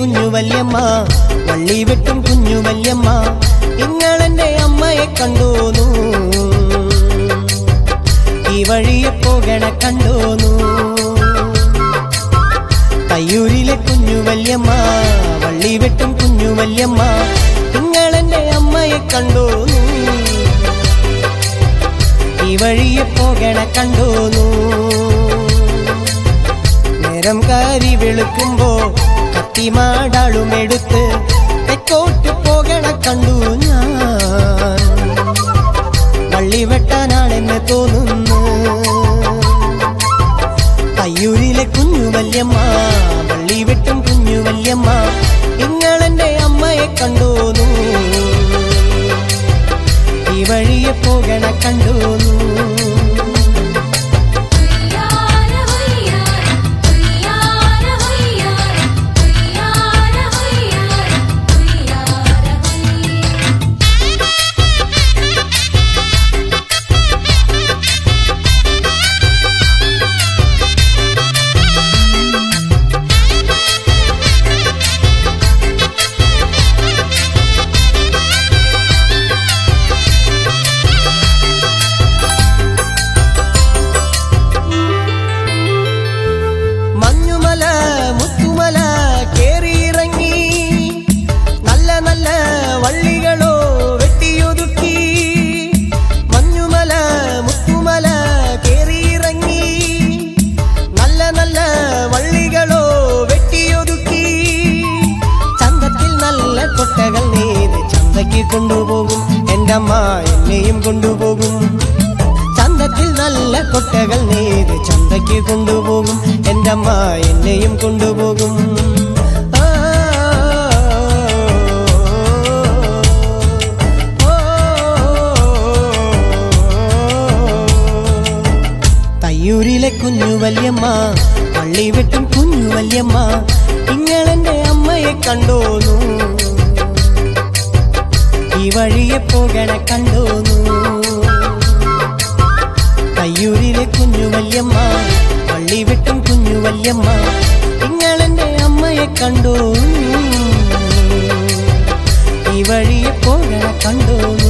കുഞ്ഞു വല്യമ്മ വള്ളി വെട്ടും കുഞ്ഞു വല്യമ്മ നിങ്ങളെന്റെ അമ്മയെ കണ്ടോന്നു ഈ വഴിയെ പോകണ കണ്ടോന്നു തയ്യൂരിലെ കുഞ്ഞു വല്യമ്മ വള്ളി വെട്ടും കുഞ്ഞു വല്യമ്മ നിങ്ങളെന്റെ അമ്മയെ കണ്ടോന്നു ഈ വഴിയെ പോകണ കണ്ടോന്നു നേരം കാരി വെളുക്കുമ്പോ കത്തിമാടാളുമെടുത്ത് തെക്കോട്ട് പോകണ കണ്ടു ഞാൻ വള്ളി വെട്ടാനാണെന്ന് തോന്നുന്നു തയ്യൂരിലെ കുഞ്ഞു വല്യമ്മ വള്ളി വെട്ടും കുഞ്ഞു വല്യമ്മ നിങ്ങളെന്റെ അമ്മയെ കണ്ടോന്നു ഈ വഴിയെ പോകണ കണ്ടോന്നു കൊണ്ടുപോകും എൻ്റെ അമ്മ എന്നെയും കൊണ്ടുപോകും ചന്തത്തിൽ നല്ല കൊട്ടകൾ നെയ്ത് ചന്തയ്ക്ക് കൊണ്ടുപോകും എൻ്റെ അമ്മ എന്നെയും കൊണ്ടുപോകും തയ്യൂരിലെ കുഞ്ഞു വല്യമ്മ വള്ളി വെട്ടും കുഞ്ഞു വല്യമ്മ നിങ്ങളെന്റെ അമ്മയെ കണ്ടോന്നു ഈ വഴിയെ പോകണ കണ്ടോന്നു തയ്യൂരിലെ കുഞ്ഞു വല്യമ്മ വള്ളി വെട്ടും കുഞ്ഞു വല്യമ്മ നിങ്ങളെന്റെ അമ്മയെ കണ്ടോന്നു ഈ വഴിയെ പോകണ കണ്ടോന്നു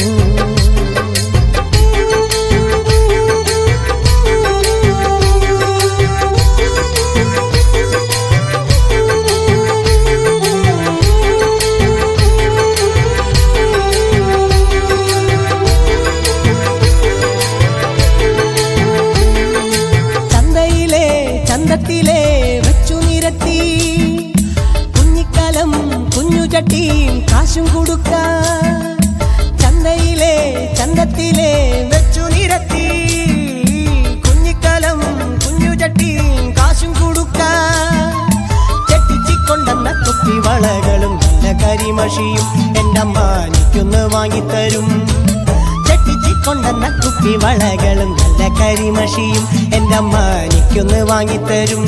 ചന്തത്തിലെ വെച്ചു നിരത്തി കുഞ്ഞിക്കലം കുഞ്ഞു ചട്ടിയും കാശും കൊടുക്ക ചന്തത്തിലെ വെച്ചു നിരത്തി കുഞ്ഞിക്കലം കുഞ്ഞു ചട്ടിയും കാശും കൊടുക്ക ചെട്ടിച്ചിക്കൊണ്ടെന്ന കുപ്പി വളകളും നല്ല കരിമഷിയും എൻ്റെ അമ്മ എനിക്കൊന്ന് വാങ്ങിത്തരും കൊണ്ടെന്ന കുപ്പി വളകളും നല്ല കരിമഷിയും എൻ്റെ അമ്മ എനിക്കൊന്ന് വാങ്ങിത്തരും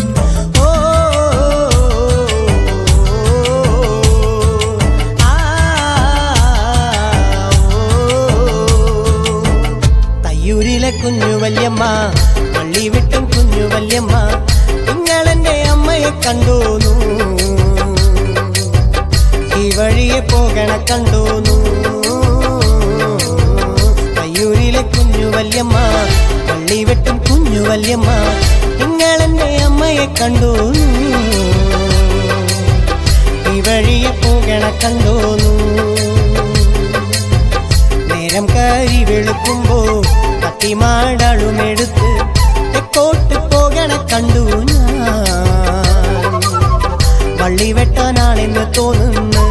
തയ്യൂരിലെ കുഞ്ഞു വല്യമ്മ വള്ളി വെട്ടും കുഞ്ഞു വല്യമ്മ നിങ്ങളെന്റെ അമ്മയെ കണ്ടോന്നു ഈ വഴിയെ പോകണ കണ്ടോന്നു തയ്യൂരിലെ കുഞ്ഞു വല്യമ്മ വള്ളി വെട്ടും കുഞ്ഞു വല്യമ്മ നിങ്ങളെന്റെ അമ്മയെ കണ്ടോന്നു ഈ വഴിയെ പോകണ കണ്ടോന്നു നേരം കാരി വെളുക്കുമ്പോ കത്തിമാടാളുമെടുത്ത് തെക്കോട്ട് പോകണ കണ്ടു ഞാൻ വള്ളി വെട്ടാനാണെന്ന് തോന്നുന്നു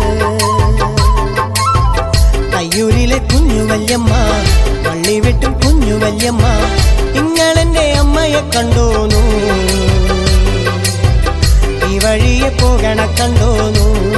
തയ്യൂരിലെ കുഞ്ഞു വല്യമ്മ വള്ളി വെട്ടും കുഞ്ഞു വല്യമ്മ നിങ്ങളെന്റെ അമ്മയെ കണ്ടോന്നു ഈ വഴിയെ പോകണ കണ്ടോന്നു